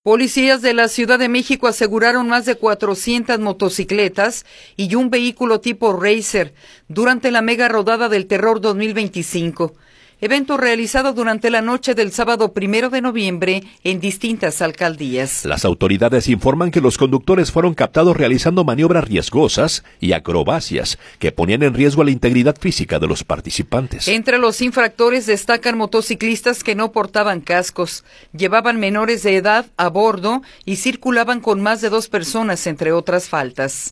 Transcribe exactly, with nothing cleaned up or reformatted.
Policías de la Ciudad de México aseguraron más de cuatrocientas motocicletas y un vehículo tipo Racer durante la mega rodada del terror dos mil veinticinco, evento realizado durante la noche del sábado primero de noviembre en distintas alcaldías. Las autoridades informan que los conductores fueron captados realizando maniobras riesgosas y acrobacias que ponían en riesgo la integridad física de los participantes. Entre los infractores destacan motociclistas que no portaban cascos, llevaban menores de edad a bordo y circulaban con más de dos personas, entre otras faltas.